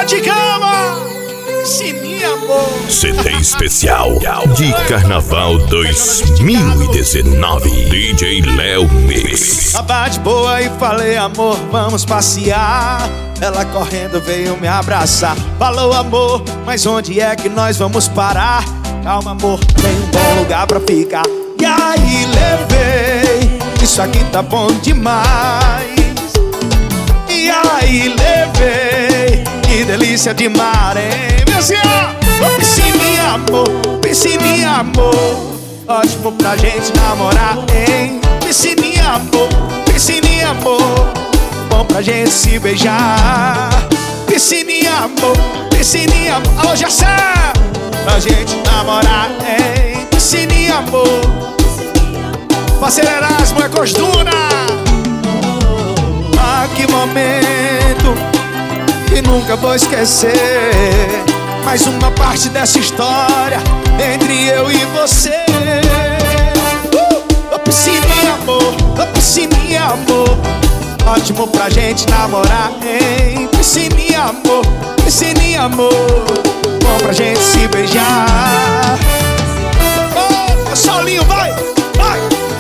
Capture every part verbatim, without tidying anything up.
de cama. Piscininha, amor. C D especial de Carnaval dois mil e dezenove. D J Léo Mix. Tava de boa e falei, amor, vamos passear. Ela correndo veio me abraçar. Falou, amor, mas onde é que nós vamos parar? Calma, amor, tem um bom lugar pra ficar. E aí levei, isso aqui tá bom demais. E aí levei, que delícia de mar, hein? Meu senhor, oh, piscininha, amor, piscininha, amor, ótimo pra gente namorar, hein? Piscininha, amor, piscininha, amor, bom pra gente se beijar. Piscininha, amor, piscininha, amor, alô, Jacé, pra gente namorar, hein? Piscininha, amor, parceiro Erasmo é costuna. Ah, que momento que nunca vou esquecer. Mais uma parte dessa história entre eu e você. uh! Ô piscininha, amor, ô piscininha, amor, ótimo pra gente namorar, hein? Piscininha, amor, piscininha, amor, bom pra gente se beijar. Ô, solinho, vai, vai.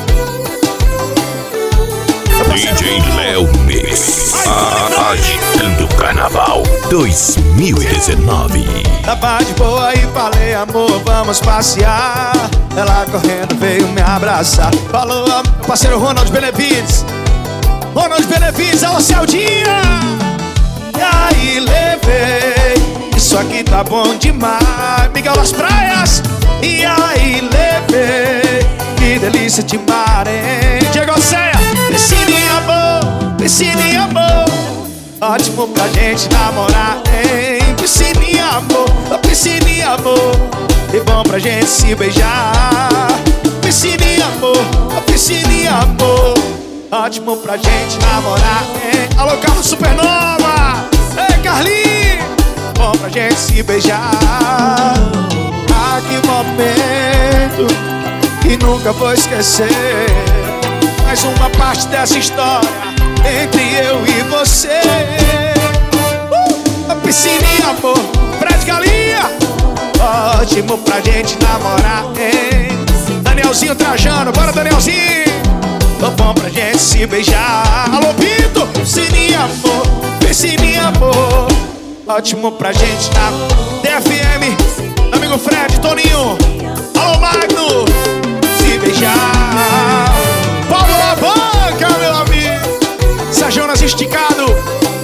D J Léo Mix, agitando Carnaval dois mil e dezenove. Tava de boa e falei, amor, vamos passear. Ela correndo veio me abraçar. Falou, parceiro Ronald Benevides, Ronald Benevides, alô, Celdinha. E aí levei, isso aqui tá bom demais. Miguel das Praias. E aí levei, que delícia de mar, hein? Diego Ceia, piscininha, amor, piscininha, amor, ótimo pra gente namorar, hein? Piscininha, amor, piscininha, amor, e bom pra gente se beijar. Piscininha, amor, piscininha, amor, ótimo pra gente namorar, hein? Alô, Carlos Supernova, ei, Carlinhos, bom pra gente se beijar. Ah, que momento que nunca vou esquecer. Mais uma parte dessa história entre eu e você. uh! A piscininha, amor, Fred Galinha, ótimo pra gente namorar, hein? Danielzinho Trajano, bora, Danielzinho, tô bom pra gente se beijar. Alô, Pinto, piscininha, amor, piscininha, amor, ótimo pra gente namorar. D F M, amigo Fred, Toninho, alô, Magno, se beijar. Paulo Alavanca, meu amigo, Sajonas Esticado,